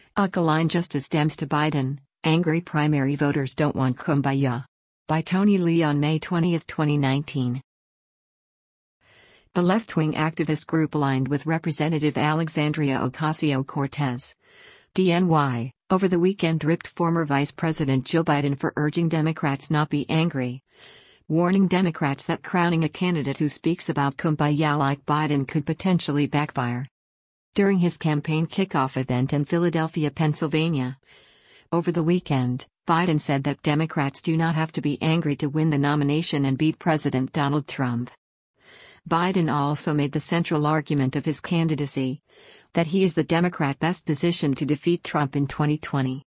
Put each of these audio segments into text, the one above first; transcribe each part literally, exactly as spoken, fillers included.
Alkaline Justice Dems to Biden, Angry Primary Voters Don't Want Kumbaya. By Tony Lee on May twentieth, twenty nineteen. The left-wing activist group aligned with Representative Alexandria Ocasio-Cortez, D N Y, over the weekend ripped former Vice President Joe Biden for urging Democrats not be angry, warning Democrats that crowning a candidate who speaks about kumbaya like Biden could potentially backfire. During his campaign kickoff event in Philadelphia, Pennsylvania, over the weekend, Biden said that Democrats do not have to be angry to win the nomination and beat President Donald Trump. Biden also made the central argument of his candidacy, that he is the Democrat best positioned to defeat Trump in twenty twenty.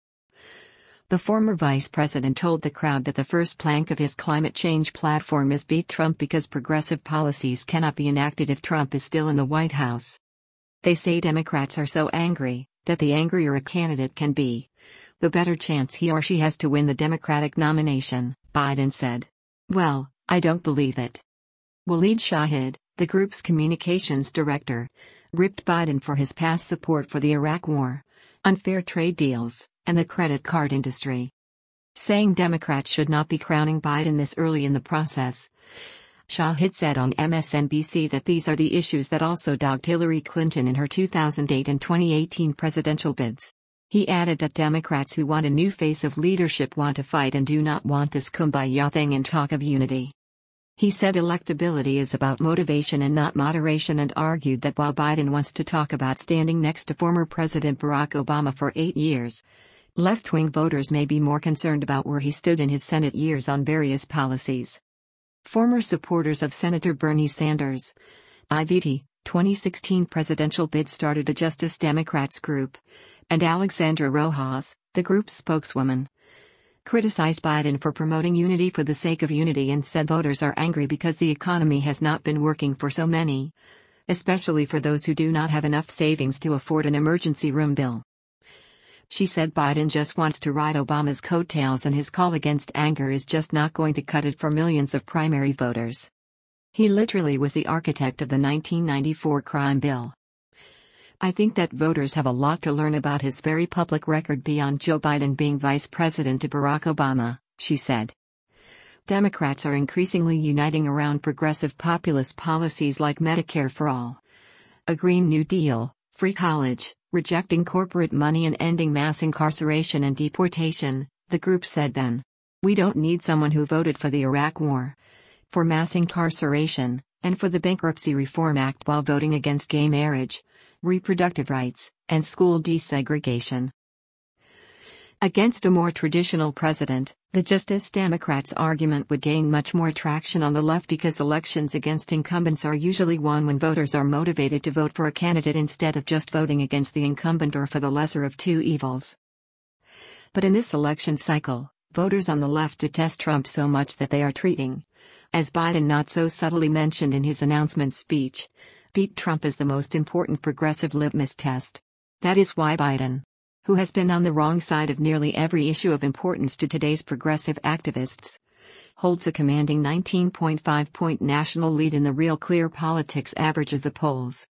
The former vice president told the crowd that the first plank of his climate change platform is beat Trump because progressive policies cannot be enacted if Trump is still in the White House. They say Democrats are so angry, that the angrier a candidate can be, the better chance he or she has to win the Democratic nomination, Biden said. Well, I don't believe it. Waleed Shahid, the group's communications director, ripped Biden for his past support for the Iraq War, unfair trade deals, and the credit card industry, saying Democrats should not be crowning Biden this early in the process. Shahid said on M S N B C that these are the issues that also dogged Hillary Clinton in her two thousand eight and twenty eighteen presidential bids. He added that Democrats who want a new face of leadership want to fight and do not want this kumbaya thing and talk of unity. He said electability is about motivation and not moderation, and argued that while Biden wants to talk about standing next to former President Barack Obama for eight years, left-wing voters may be more concerned about where he stood in his Senate years on various policies. Former supporters of Senator Bernie Sanders' I V T twenty sixteen presidential bid started the Justice Democrats group, and Alexandra Rojas, the group's spokeswoman, criticized Biden for promoting unity for the sake of unity and said voters are angry because the economy has not been working for so many, especially for those who do not have enough savings to afford an emergency room bill. She said Biden just wants to ride Obama's coattails and his call against anger is just not going to cut it for millions of primary voters. He literally was the architect of the nineteen ninety-four crime bill. I think that voters have a lot to learn about his very public record beyond Joe Biden being vice president to Barack Obama, she said. Democrats are increasingly uniting around progressive populist policies like Medicare for All, a Green New Deal, free college, rejecting corporate money and ending mass incarceration and deportation, the group said then. We don't need someone who voted for the Iraq War, for mass incarceration, and for the Bankruptcy Reform Act while voting against gay marriage, reproductive rights, and school desegregation. Against a more traditional president, the Justice Democrats' argument would gain much more traction on the left because elections against incumbents are usually won when voters are motivated to vote for a candidate instead of just voting against the incumbent or for the lesser of two evils. But in this election cycle, voters on the left detest Trump so much that they are treating, as Biden not so subtly mentioned in his announcement speech, beat Trump as the most important progressive litmus test. That is why Biden, who has been on the wrong side of nearly every issue of importance to today's progressive activists, holds a commanding nineteen point five point national lead in the Real Clear Politics average of the polls.